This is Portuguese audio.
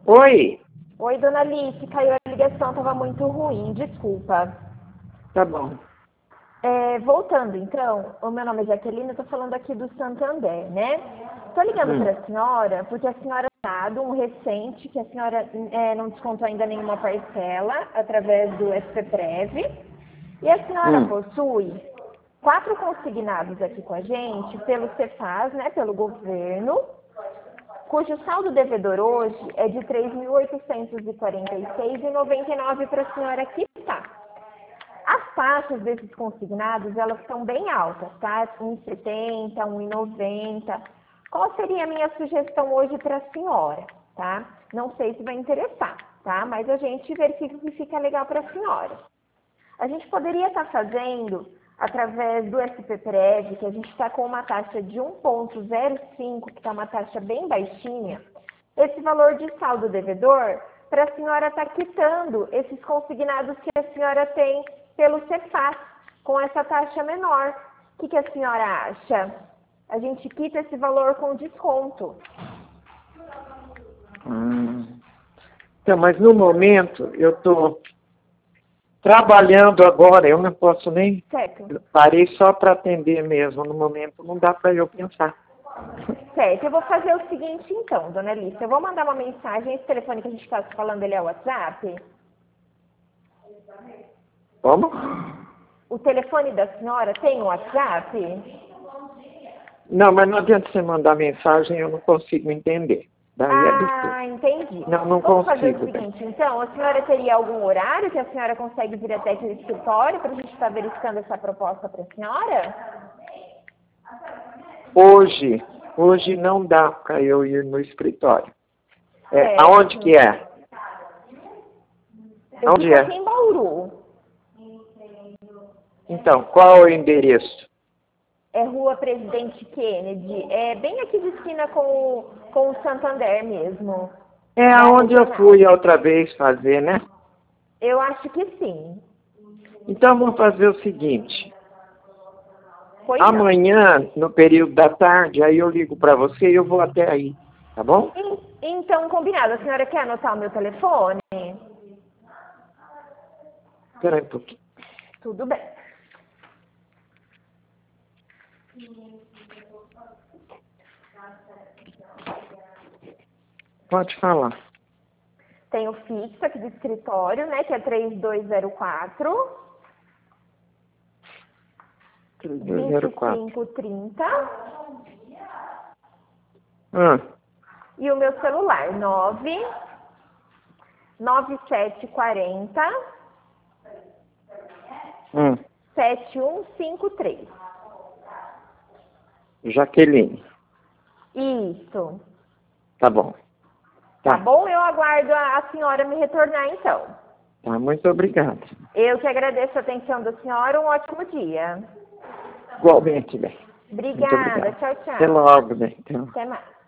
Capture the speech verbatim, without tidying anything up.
Oi, Oi, dona Alice, caiu a ligação, estava muito ruim, desculpa. tá bom. É, voltando então, o meu nome é Jaqueline, eu estou falando aqui do Santander, né? Estou ligando Hum, para a senhora porque a senhora dado um recente que a senhora é, não descontou ainda nenhuma parcela através do S P Prev e a senhora hum, possui quatro consignados aqui com a gente pelo Cefaz, né, pelo governo, cujo saldo devedor hoje é de três mil oitocentos e quarenta e seis reais e noventa e nove para a senhora quitar. As taxas desses consignados, elas são bem altas, tá? um e setenta, um e noventa. Qual seria a minha sugestão hoje para a senhora, tá? Não sei se vai interessar, tá? Mas a gente verifica o que fica legal para a senhora. A gente poderia estar fazendo, através do S P Prev, que a gente está com uma taxa de um vírgula zero cinco, que está uma taxa bem baixinha, esse valor de saldo devedor, para a senhora estar quitando esses consignados que a senhora tem pelo Cefaz, com essa taxa menor. O que, que a senhora acha? A gente quita esse valor com desconto. hum. Então, mas no momento eu estou trabalhando agora, eu não posso nem. Certo? Eu parei só para atender mesmo. No momento não dá para eu pensar. Certo, eu vou fazer o seguinte então, dona Alice, eu vou mandar uma mensagem, esse telefone que a gente está falando, ele é o WhatsApp? Como? O telefone da senhora tem o WhatsApp? Não, mas não adianta você mandar mensagem, eu não consigo entender. Daí é besteira. Ah, entendi. Não, não Vamos fazer o consigo. Bem. seguinte, então, a senhora teria algum horário que a senhora consegue vir até aqui no escritório para a gente estar verificando essa proposta para a senhora? Hoje, hoje não dá para eu ir no escritório. É, Certo. aonde que é? Eu Onde fico é? aqui em Bauru. Então, qual é o endereço? É Rua Presidente Kennedy. É bem aqui de esquina com, o- com o Santander mesmo. É Da aonde eu regional. fui a outra vez fazer, né? Eu acho que sim. Então, vamos fazer o seguinte. Pois não. Amanhã, no período da tarde, aí eu ligo para você e eu vou até aí. Tá bom? En- Então, combinado. A senhora quer anotar o meu telefone? Espera aí um pouquinho. Tudo bem. Pode falar. Tem o fixo aqui do escritório, né? Que é três dois zero quatro, três dois vinte zero e quatro. cinco trinta. Ah, E o meu celular, nove nove sete quatro zero, hum. sete um cinco três. Jaqueline. Isso. Tá bom. Tá Tá. bom? Eu aguardo a a senhora me retornar, então. Tá, muito obrigado. Eu que agradeço a atenção da senhora. Um ótimo dia. Igualmente, bem. Muito Obrigada. obrigado. Tchau, Até tchau. logo, bem. Então. Até mais.